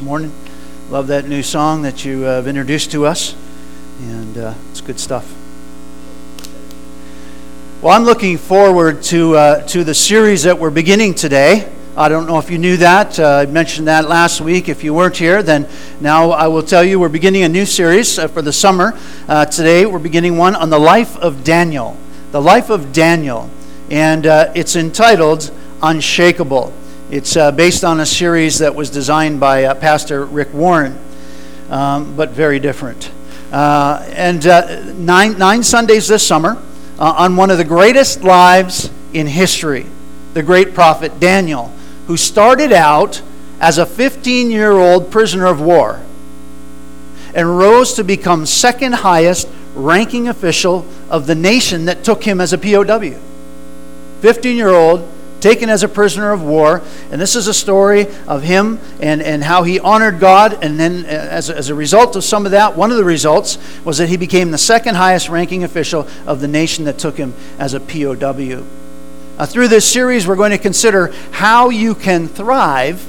morning. Love that new song that you have introduced to us, and it's good stuff. Well, I'm looking forward to the series that we're beginning today. I don't know if you knew that. I mentioned that last week. If you weren't here, then now I will tell you we're beginning a new series for the summer. Today we're beginning one on the life of Daniel. The life of Daniel. And it's entitled Unshakable. It's based on a series that was designed by Pastor Rick Warren, but very different. And nine Sundays this summer on one of the greatest lives in history, the great prophet Daniel, who started out as a 15-year-old prisoner of war and rose to become second highest ranking official of the nation that took him as a POW. 15-year-old, taken as a prisoner of war, and this is a story of him and how he honored God, and then as a result of some of that, one of the results was that he became the second highest ranking official of the nation that took him as a POW. Through this series, we're going to consider how you can thrive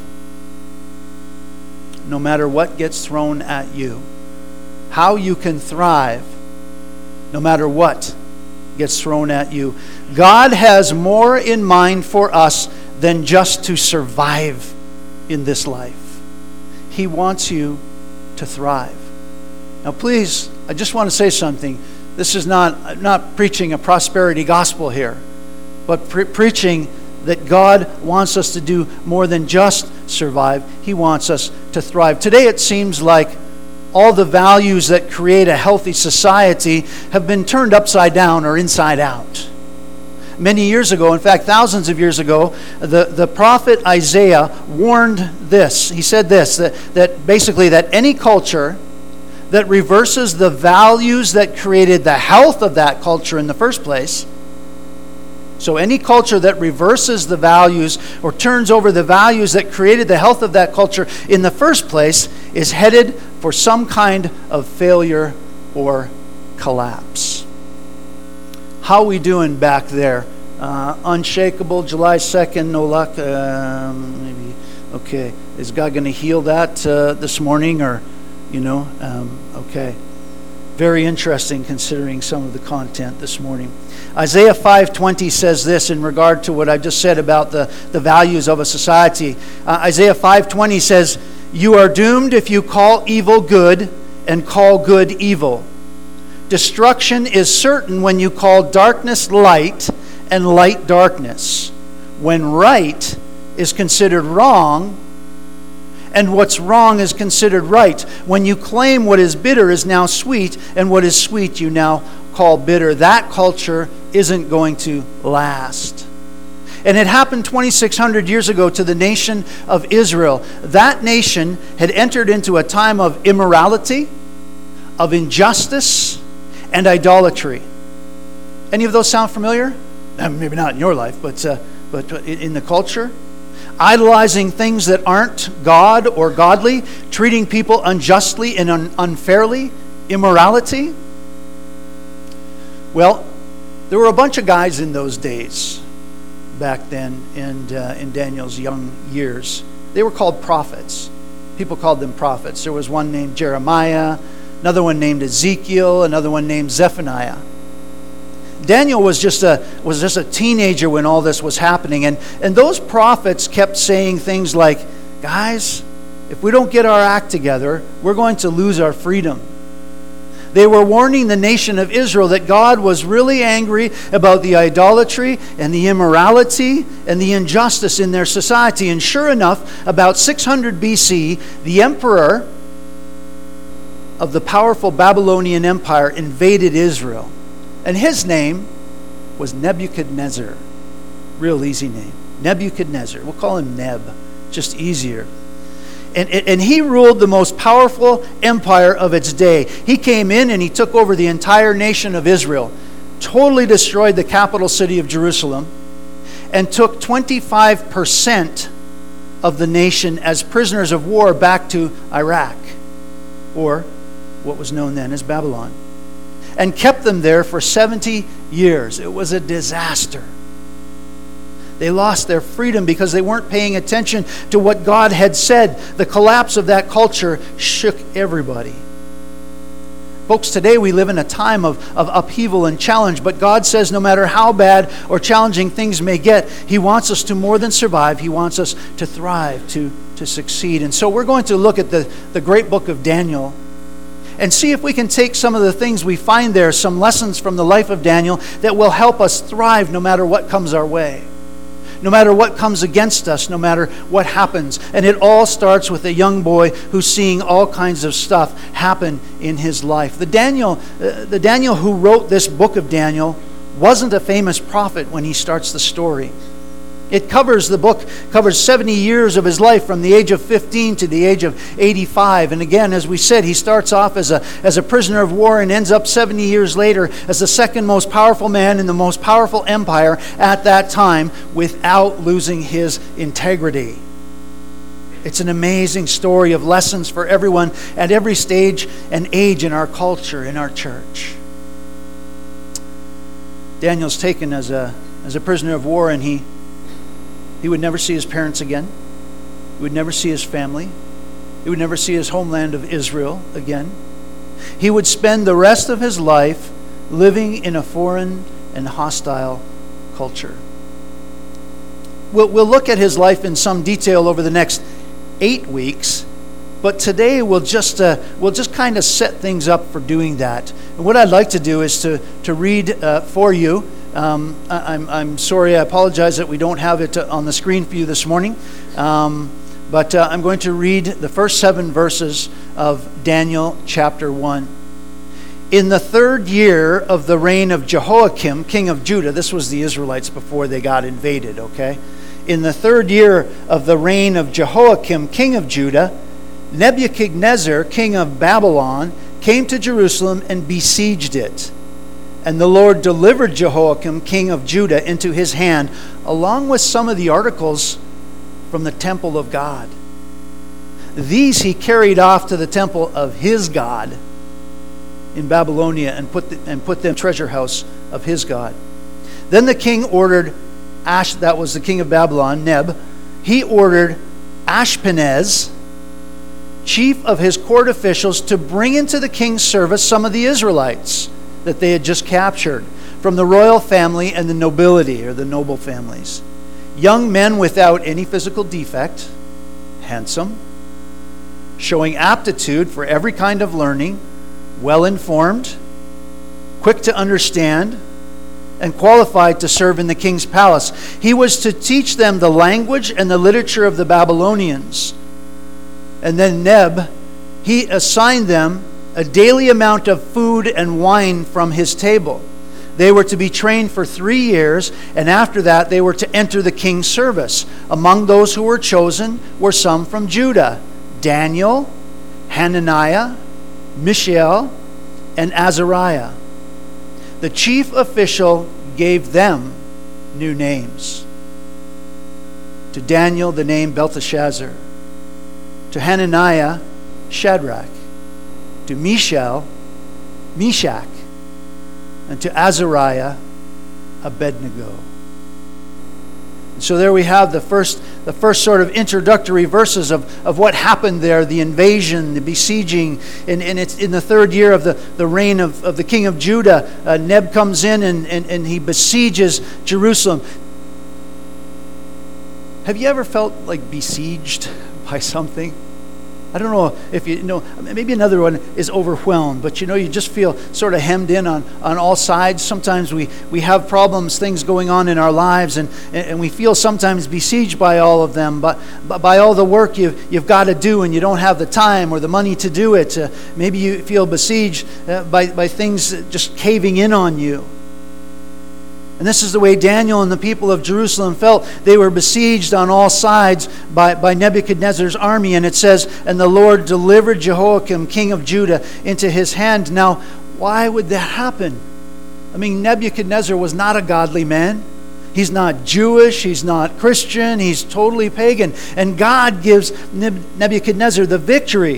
no matter what gets thrown at you. How you can thrive no matter what gets thrown at you. God has more in mind for us than just to survive in this life. He wants you to thrive. Now please, I just want to say something. This is not preaching a prosperity gospel here, but preaching that God wants us to do more than just survive. He wants us to thrive. Today it seems like all the values that create a healthy society have been turned upside down or inside out. Many years ago, in fact, thousands of years ago, the prophet Isaiah warned this. He said this, that basically that any culture that reverses the values that created the health of that culture in the first place, so any culture that reverses the values or turns over the values that created the health of that culture in the first place is headed for some kind of failure or collapse. How are we doing back there? Unshakable, July 2nd, no luck. Maybe, okay. Is God going to heal that this morning? Or, okay. Very interesting considering some of the content this morning. Isaiah 5:20 says this in regard to what I just said about the values of a society. Isaiah 5:20 says, "You are doomed if you call evil good and call good evil. Destruction is certain when you call darkness light and light darkness. When right is considered wrong and what's wrong is considered right. When you claim what is bitter is now sweet, and what is sweet you now call bitter." That culture isn't going to last. And it happened 2,600 years ago to the nation of Israel. That nation had entered into a time of immorality, of injustice, and idolatry. Any of those sound familiar? Maybe not in your life, but in the culture. Idolizing things that aren't God or godly, treating people unjustly and unfairly, immorality. Well, there were a bunch of guys in those days, back then, in Daniel's young years. They were called prophets. People called them prophets. There was one named Jeremiah, another one named Ezekiel, another one named Zephaniah. Daniel was just a teenager when all this was happening, and those prophets kept saying things like, "Guys, if we don't get our act together, we're going to lose our freedom." They were warning the nation of Israel that God was really angry about the idolatry and the immorality and the injustice in their society. And sure enough, about 600 BC, the emperor of the powerful Babylonian Empire invaded Israel. And his name was Nebuchadnezzar. Real easy name. Nebuchadnezzar. We'll call him Neb. Just easier. And he ruled the most powerful empire of its day. He came in and he took over the entire nation of Israel, totally destroyed the capital city of Jerusalem, and took 25% of the nation as prisoners of war back to Iraq, or what was known then as Babylon, and kept them there for 70 years. It was a disaster. They lost their freedom because they weren't paying attention to what God had said. The collapse of that culture shook everybody. Folks, today we live in a time of upheaval and challenge, but God says no matter how bad or challenging things may get, He wants us to more than survive. He wants us to thrive, to succeed. And so we're going to look at the great book of Daniel and see if we can take some of the things we find there, some lessons from the life of Daniel that will help us thrive no matter what comes our way. No matter what comes against us, no matter what happens. And it all starts with a young boy who's seeing all kinds of stuff happen in his life. The Daniel who wrote this book of Daniel wasn't a famous prophet when he starts the story. The book covers 70 years of his life from the age of 15 to the age of 85. And again, as we said, he starts off as a prisoner of war and ends up 70 years later as the second most powerful man in the most powerful empire at that time without losing his integrity. It's an amazing story of lessons for everyone at every stage and age in our culture, in our church. Daniel's taken as a prisoner of war, and he would never see his parents again. He would never see his family. He would never see his homeland of Israel again. He would spend the rest of his life living in a foreign and hostile culture. We'll look at his life in some detail over the next 8 weeks, but today we'll just kind of set things up for doing that. And what I'd like to do is to read for you. I'm sorry, I apologize that we don't have it on the screen for you this morning. But I'm going to read the first 7 verses of Daniel chapter 1. In the 3rd year of the reign of Jehoiakim, king of Judah, this was the Israelites before they got invaded, okay? In the 3rd year of the reign of Jehoiakim, king of Judah, Nebuchadnezzar, king of Babylon, came to Jerusalem and besieged it. And the Lord delivered Jehoiakim, king of Judah, into his hand, along with some of the articles from the temple of God. These he carried off to the temple of his God in Babylonia and put them in the treasure house of his God. Then the king ordered that was the king of Babylon, Neb. He ordered Ashpenaz, chief of his court officials, to bring into the king's service some of the Israelites that they had just captured from the royal family and the nobility, or the noble families. Young men without any physical defect, handsome, showing aptitude for every kind of learning, well-informed, quick to understand, and qualified to serve in the king's palace. He was to teach them the language and the literature of the Babylonians. And then Neb, he assigned them a daily amount of food and wine from his table. They were to be trained for 3 years, and after that they were to enter the king's service. Among those who were chosen were some from Judah: Daniel, Hananiah, Mishael, and Azariah. The chief official gave them new names. To Daniel, the name Belteshazzar. To Hananiah, Shadrach. To Mishael, Meshach. And to Azariah, Abednego. So there we have the first sort of introductory verses of what happened there, the invasion, the besieging. And it's in the 3rd year of the reign of the king of Judah. Neb comes in and he besieges Jerusalem. Have you ever felt like besieged by something? I don't know if you know, maybe another one is overwhelmed, but you just feel sort of hemmed in on all sides. Sometimes we have problems, things going on in our lives, and we feel sometimes besieged by all of them, but by all the work you've got to do, and you don't have the time or the money to do it. Maybe you feel besieged by things just caving in on you. And this is the way Daniel and the people of Jerusalem felt. They were besieged on all sides by Nebuchadnezzar's army. And it says, and the Lord delivered Jehoiakim, king of Judah, into his hand. Now, why would that happen? I mean, Nebuchadnezzar was not a godly man. He's not Jewish. He's not Christian. He's totally pagan. And God gives Nebuchadnezzar the victory.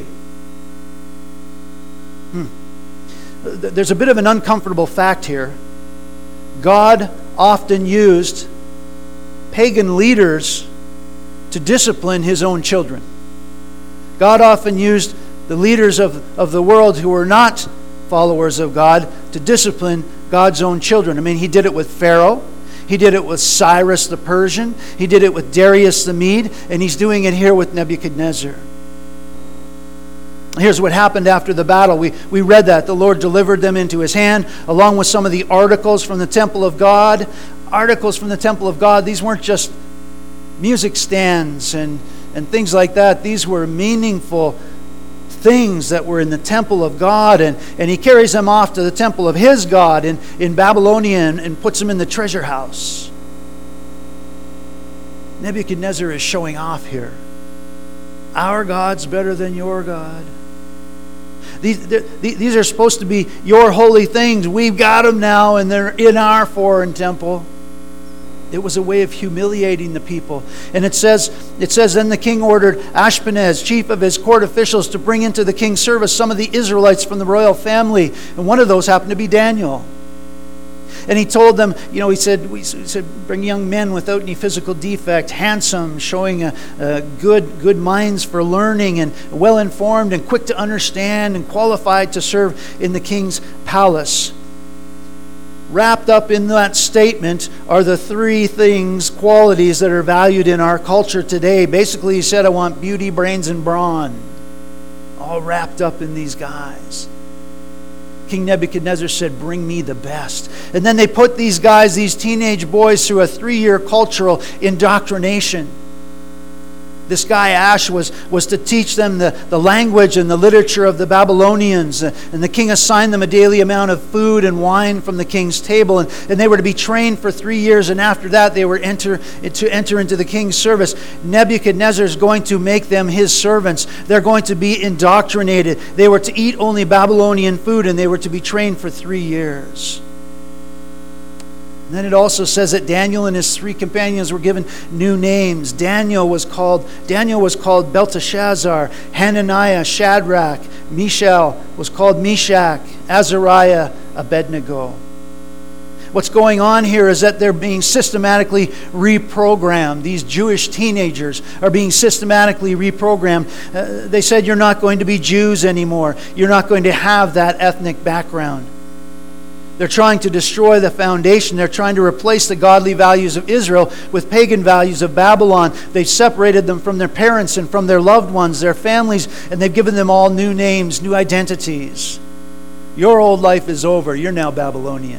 There's a bit of an uncomfortable fact here. God often used pagan leaders to discipline his own children. God often used the leaders of the world who were not followers of God to discipline God's own children. I mean, he did it with Pharaoh. He did it with Cyrus the Persian. He did it with Darius the Mede. And he's doing it here with Nebuchadnezzar. Here's what happened after the battle. We read that. The Lord delivered them into his hand, along with some of the articles from the temple of God. Articles from the temple of God. These weren't just music stands and things like that. These were meaningful things that were in the temple of God, and he carries them off to the temple of his God in Babylonia and puts them in the treasure house. Nebuchadnezzar is showing off here. Our God's better than your God. These are supposed to be your holy things. We've got them now, and they're in our foreign temple. It was a way of humiliating the people. And it says, then the king ordered Ashpenaz, chief of his court officials, to bring into the king's service some of the Israelites from the royal family. And one of those happened to be Daniel. And he told them, he said, bring young men without any physical defect, handsome, showing good minds for learning, and well-informed and quick to understand and qualified to serve in the king's palace. Wrapped up in that statement are the three qualities that are valued in our culture today. Basically, he said, I want beauty, brains, and brawn. All wrapped up in these guys. King Nebuchadnezzar said, bring me the best. And then they put these guys, these teenage boys, through a 3-year cultural indoctrination. This guy Ash was to teach them the language and the literature of the Babylonians. And the king assigned them a daily amount of food and wine from the king's table. And they were to be trained for 3 years. And after that, they were to enter into the king's service. Nebuchadnezzar is going to make them his servants. They're going to be indoctrinated. They were to eat only Babylonian food, and they were to be trained for 3 years. And then it also says that Daniel and his 3 companions were given new names. Daniel was called Belteshazzar. Hananiah, Shadrach. Mishael was called Meshach. Azariah, Abednego. What's going on here is that they're being systematically reprogrammed. These Jewish teenagers are being systematically reprogrammed. They said, you're not going to be Jews anymore. You're not going to have that ethnic background. They're trying to destroy the foundation. They're trying to replace the godly values of Israel with pagan values of Babylon. They've separated them from their parents and from their loved ones, their families, and they've given them all new names, new identities. Your old life is over. You're now Babylonian.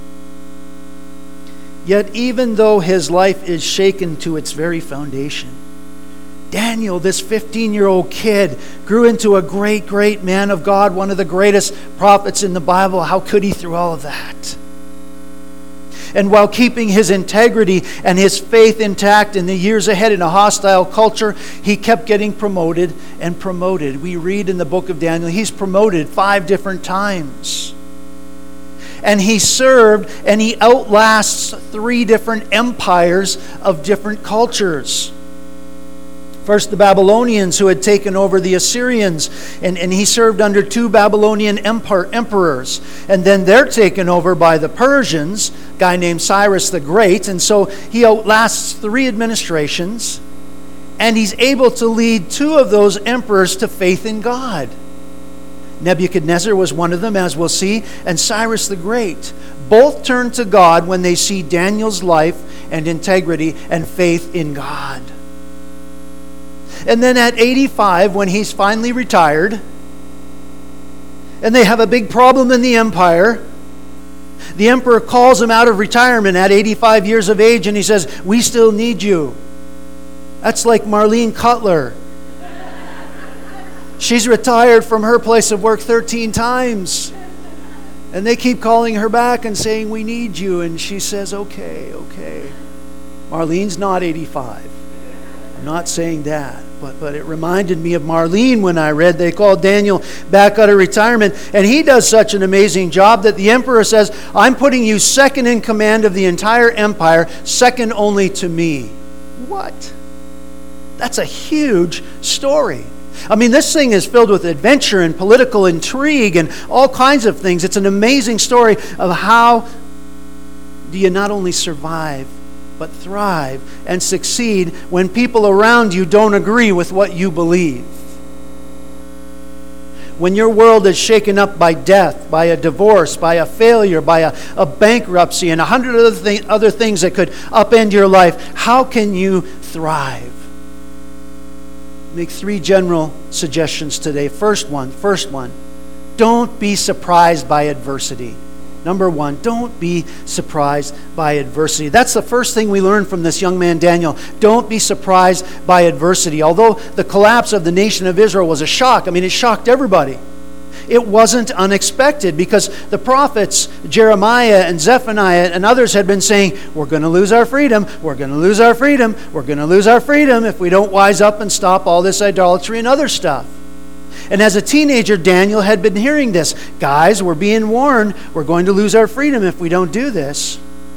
Yet even though his life is shaken to its very foundation, Daniel, this 15-year-old kid, grew into a great, great man of God, one of the greatest prophets in the Bible. How could he through all of that? And while keeping his integrity and his faith intact in the years ahead in a hostile culture, he kept getting promoted and promoted. We read in the book of Daniel, he's promoted 5 different times. And he served and he outlasts 3 different empires of different cultures. First, the Babylonians, who had taken over the Assyrians, and he served under 2 Babylonian emperors. And then they're taken over by the Persians, a guy named Cyrus the Great. And so he outlasts 3 administrations, and he's able to lead 2 of those emperors to faith in God. Nebuchadnezzar was one of them, as we'll see, and Cyrus the Great. Both turn to God when they see Daniel's life and integrity and faith in God. And then at 85, when he's finally retired, and they have a big problem in the empire, the emperor calls him out of retirement at 85 years of age, and he says, we still need you. That's like Marlene Cutler. She's retired from her place of work 13 times. And they keep calling her back and saying, we need you. And she says, okay. Marlene's not 85. I'm not saying that. But it reminded me of Marlene when I read they called Daniel back out of retirement. And he does such an amazing job that the emperor says, I'm putting you second in command of the entire empire, second only to me. What? That's a huge story. I mean, this thing is filled with adventure and political intrigue and all kinds of things. It's an amazing story of how do you not only survive, but thrive and succeed when people around you don't agree with what you believe. When your world is shaken up by death, by a divorce, by a failure, by a bankruptcy, and 100 other things that could upend your life, how can you thrive? Make 3 general suggestions today. First one, don't be surprised by adversity. Number 1, don't be surprised by adversity. That's the first thing we learn from this young man, Daniel. Don't be surprised by adversity. Although the collapse of the nation of Israel was a shock, it shocked everybody. It wasn't unexpected because the prophets, Jeremiah and Zephaniah and others had been saying, we're going to lose our freedom, we're going to lose our freedom, we're going to lose our freedom if we don't wise up and stop all this idolatry and other stuff. And as a teenager, Daniel had been hearing this. Guys, we're being warned. We're going to lose our freedom if we don't do this.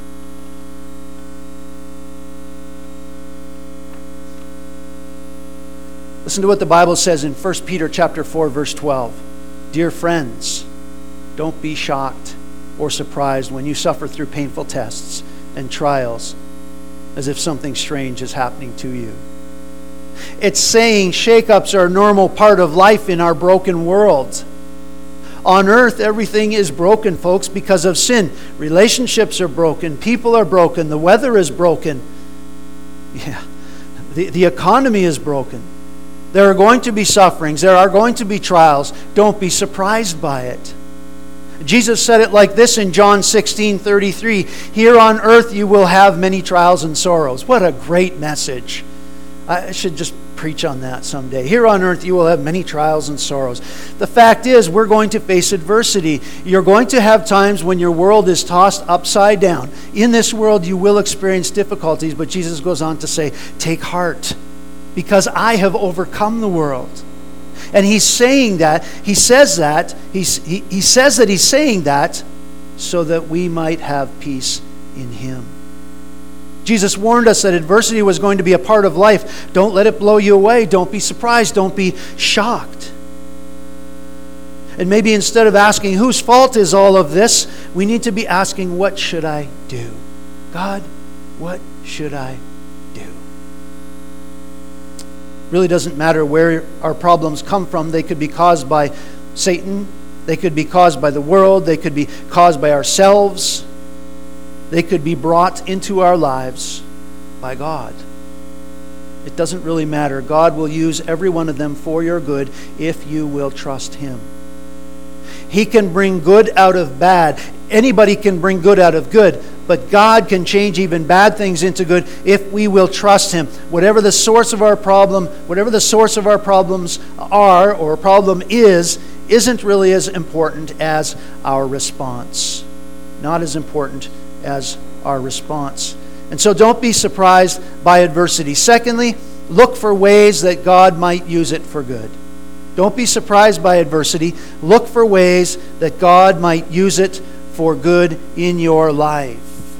Listen to what the Bible says in 1 Peter chapter 4, verse 12. Dear friends, don't be shocked or surprised when you suffer through painful tests and trials as if something strange is happening to you. It's saying shake-ups are a normal part of life in our broken world. On earth, everything is broken, folks, because of sin. Relationships are broken. People are broken. The weather is broken. The economy is broken. There are going to be sufferings. There are going to be trials. Don't be surprised by it. Jesus said it like this in John 16:33. Here on earth you will have many trials and sorrows. What a great message. I should just preach on that someday. Here on earth you will have many trials and sorrows. The fact is, we're going to face adversity. You're going to have times when your world is tossed upside down. In this world you will experience difficulties, but Jesus goes on to say, take heart, because I have overcome the world. And he's saying that, he says that he's saying that so that we might have peace in him. Jesus warned us that adversity was going to be a part of life. Don't let it blow you away. Don't be surprised. Don't be shocked. And maybe instead of asking, whose fault is all of this, we need to be asking, what should I do? God, what should I do? Really doesn't matter where our problems come from. They could be caused by Satan. They could be caused by the world. They could be caused by ourselves. They could be brought into our lives by God. It doesn't really matter. God will use every one of them for your good if you will trust him. He can bring good out of bad. Anybody can bring good out of good, but God can change even bad things into good if we will trust him. Whatever the source of our problem, whatever the source of our problems are or problem is, isn't really as important as our response. Not as important as our response. And so don't be surprised by adversity. Secondly, look for ways that God might use it for good. Don't be surprised by adversity. Look for ways that God might use it for good in your life.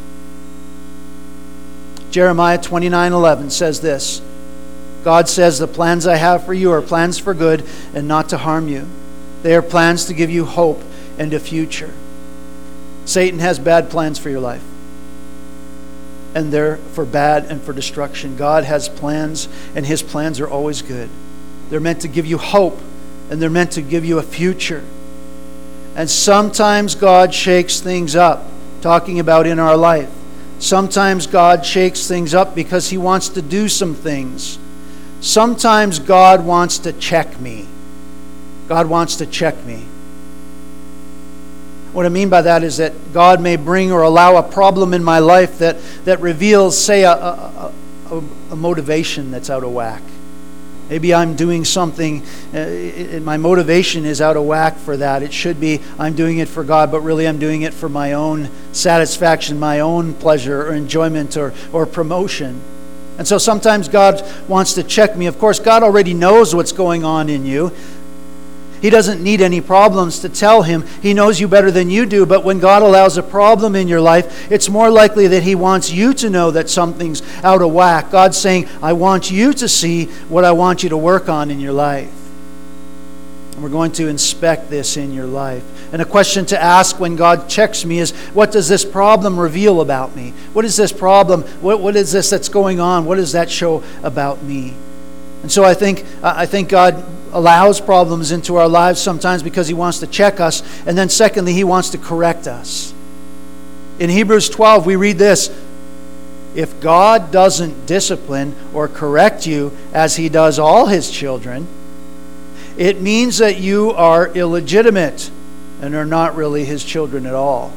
Jeremiah 29:11 says this. God says, the plans I have for you are plans for good and not to harm you. They are plans to give you hope and a future. Satan has bad plans for your life. And they're for bad and for destruction. God has plans, and his plans are always good. They're meant to give you hope, and they're meant to give you a future. And sometimes God shakes things up, talking about in our life. Sometimes God shakes things up because he wants to do some things. Sometimes God wants to check me. God wants to check me. What I mean by that is that God may bring or allow a problem in my life that reveals, say, a motivation that's out of whack. Maybe I'm doing something, my motivation is out of whack for that. It should be I'm doing it for God, but really I'm doing it for my own satisfaction, my own pleasure or enjoyment or promotion. And so sometimes God wants to check me. Of course, God already knows what's going on in you. He doesn't need any problems to tell him. He knows you better than you do. But when God allows a problem in your life, it's more likely that he wants you to know that something's out of whack. God's saying, I want you to see what I want you to work on in your life. And we're going to inspect this in your life. And a question to ask when God checks me is, what does this problem reveal about me? What is this problem? What is this that's going on? What does that show about me? And so I think God allows problems into our lives sometimes because He wants to check us. And then secondly, He wants to correct us. In Hebrews 12, we read this: if God doesn't discipline or correct you as He does all His children, it means that you are illegitimate and are not really His children at all.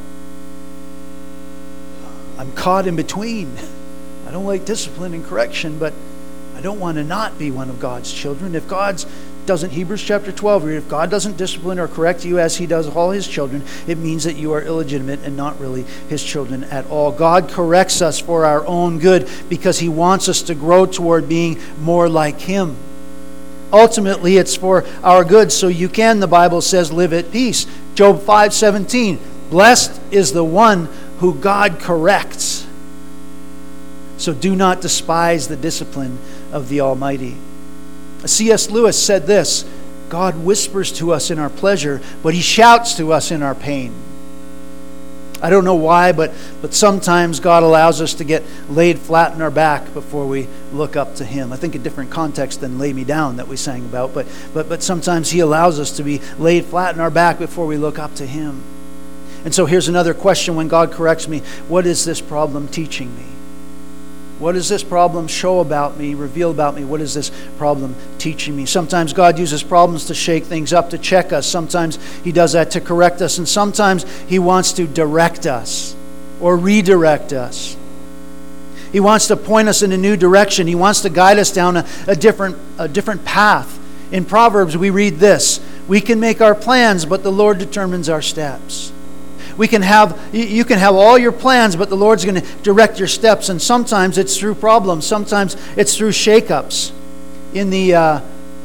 I'm caught in between. I don't like discipline and correction, but I don't want to not be one of God's children. If Hebrews chapter 12, if God doesn't discipline or correct you as He does all His children, it means that you are illegitimate and not really His children at all. God corrects us for our own good because He wants us to grow toward being more like Him. Ultimately, it's for our good, so you can, the Bible says, live at peace. Job 5:17, blessed is the one who God corrects. So do not despise the discipline of the Almighty. C.S. Lewis said this: God whispers to us in our pleasure, but He shouts to us in our pain. I don't know why, but sometimes God allows us to get laid flat on our back before we look up to Him. I think a different context than "Lay Me Down" that we sang about, but sometimes He allows us to be laid flat on our back before we look up to Him. And so here's another question when God corrects me: what is this problem teaching me? What does this problem show about me, reveal about me? What is this problem teaching me? Sometimes God uses problems to shake things up, to check us. Sometimes He does that to correct us. And sometimes He wants to direct us or redirect us. He wants to point us in a new direction. He wants to guide us down a different path. In Proverbs, we read this: we can make our plans, but the Lord determines our steps. You can have all your plans, but the Lord's going to direct your steps. And sometimes it's through problems. Sometimes it's through shakeups. In the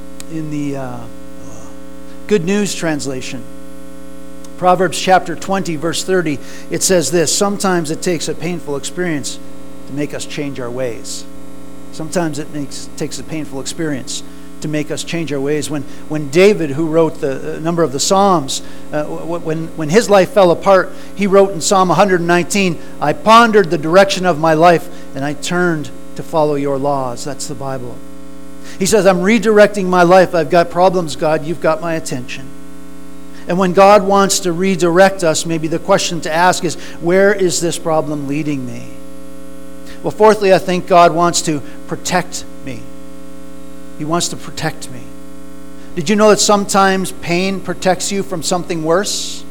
Good News translation, Proverbs chapter 20, verse 30, it says this: sometimes it takes a painful experience to make us change our ways. Sometimes it takes a painful experience to make us change our ways. When David, who wrote the number of the Psalms, when his life fell apart, he wrote in Psalm 119, I pondered the direction of my life and I turned to follow your laws. That's the Bible. He says, I'm redirecting my life. I've got problems, God. You've got my attention. And when God wants to redirect us, maybe the question to ask is, where is this problem leading me? Well, fourthly, I think God wants to protect me. He wants to protect me. Did you know that sometimes pain protects you from something worse?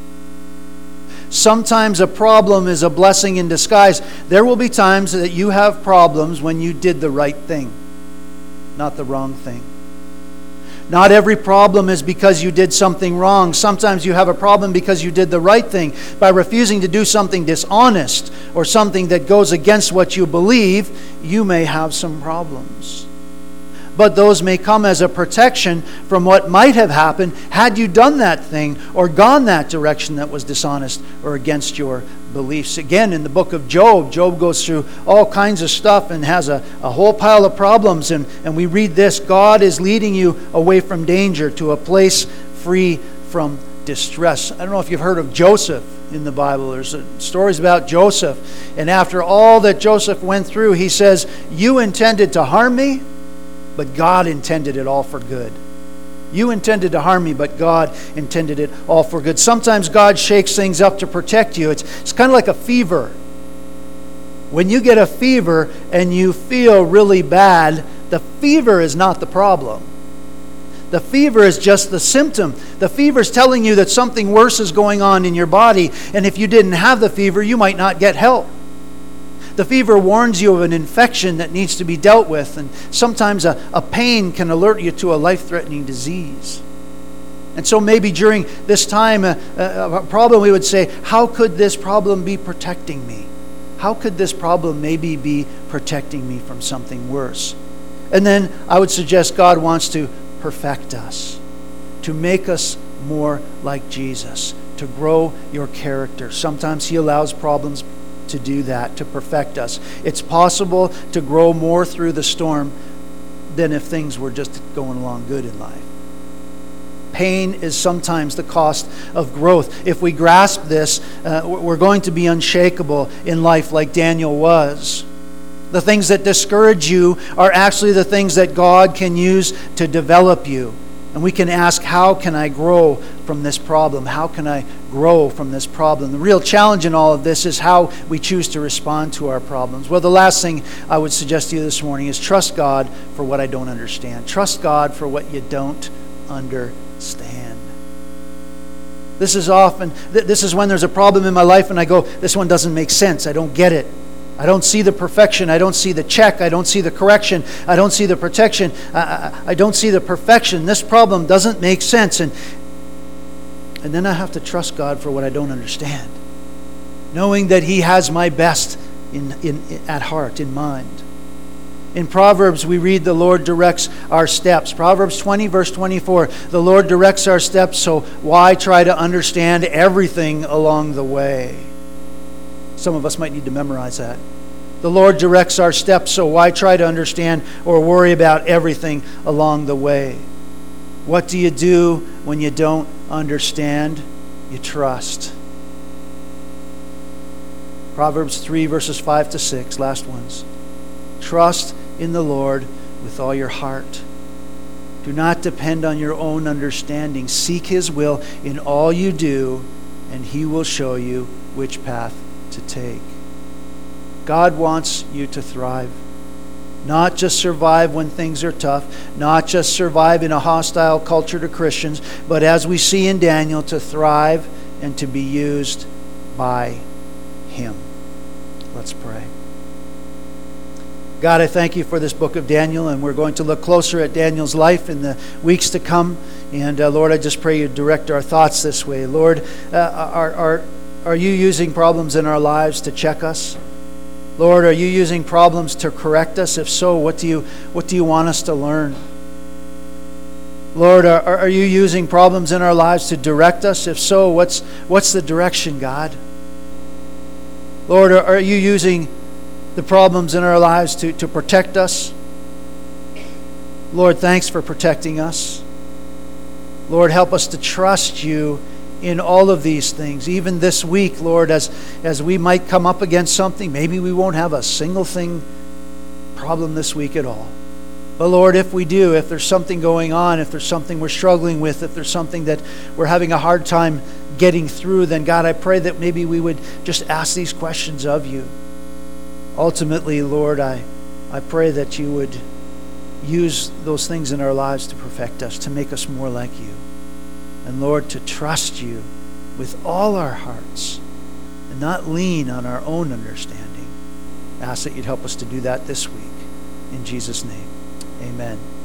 Sometimes a problem is a blessing in disguise. There will be times that you have problems when you did the right thing, not the wrong thing. Not every problem is because you did something wrong. Sometimes you have a problem because you did the right thing. By refusing to do something dishonest or something that goes against what you believe, you may have some problems. But those may come as a protection from what might have happened had you done that thing or gone that direction that was dishonest or against your beliefs. Again, in the book of Job, Job goes through all kinds of stuff and has a whole pile of problems. And we read this: God is leading you away from danger to a place free from distress. I don't know if you've heard of Joseph in the Bible. There's stories about Joseph. And after all that Joseph went through, he says, you intended to harm me, but God intended it all for good. You intended to harm me, but God intended it all for good. Sometimes God shakes things up to protect you. It's kind of like a fever. When you get a fever and you feel really bad, the fever is not the problem. The fever is just the symptom. The fever is telling you that something worse is going on in your body, and if you didn't have the fever, you might not get help. The fever warns you of an infection that needs to be dealt with, and sometimes a pain can alert you to a life-threatening disease. And so maybe during this time, a problem, we would say, how could this problem be protecting me? How could this problem maybe be protecting me from something worse? And then I would suggest God wants to perfect us, to make us more like Jesus, to grow your character. Sometimes He allows problems to do that, to perfect us. It's possible to grow more through the storm than if things were just going along good in life. pain is sometimes the cost of growth. If we grasp this, we're going to be unshakable in life like Daniel was. The things that discourage you are actually the things that God can use to develop you. And we can ask, how can I grow from this problem? How can I grow from this problem? The real challenge in all of this is how we choose to respond to our problems. Well, the last thing I would suggest to you this morning is trust God for what I don't understand. Trust God for what you don't understand. This is when there's a problem in my life and I go, this one doesn't make sense. I don't get it. I don't see the perfection. I don't see the check. I don't see the correction. I don't see the protection. I don't see the perfection. This problem doesn't make sense. And then I have to trust God for what I don't understand, knowing that He has my best at heart, in mind. In Proverbs, we read the Lord directs our steps. Proverbs 20, verse 24, the Lord directs our steps, so why try to understand everything along the way? Some of us might need to memorize that. The Lord directs our steps, so why try to understand or worry about everything along the way? What do you do when you don't understand? You trust. Proverbs 3, verses 5 to 6, last ones. Trust in the Lord with all your heart. Do not depend on your own understanding. Seek His will in all you do, and He will show you which path to take. God wants you to thrive. Not just survive when things are tough, not just survive in a hostile culture to Christians, but as we see in Daniel, to thrive and to be used by Him. Let's pray. God, I thank You for this book of Daniel, and we're going to look closer at Daniel's life in the weeks to come. And Lord, I just pray You direct our thoughts this way. Lord, are You using problems in our lives to check us? Lord, are You using problems to correct us? If so, what do You want us to learn? Lord, are You using problems in our lives to direct us? If so, what's the direction, God? Lord, are You using the problems in our lives to protect us? Lord, thanks for protecting us. Lord, help us to trust You in all of these things. Even this week, Lord, as we might come up against something, maybe we won't have a single problem this week at all. But Lord, if we do, if there's something going on, if there's something we're struggling with, if there's something that we're having a hard time getting through, then God, I pray that maybe we would just ask these questions of You. Ultimately, Lord, I pray that You would use those things in our lives to perfect us, to make us more like You. And Lord, to trust You with all our hearts and not lean on our own understanding. I ask that You'd help us to do that this week. In Jesus' name, amen.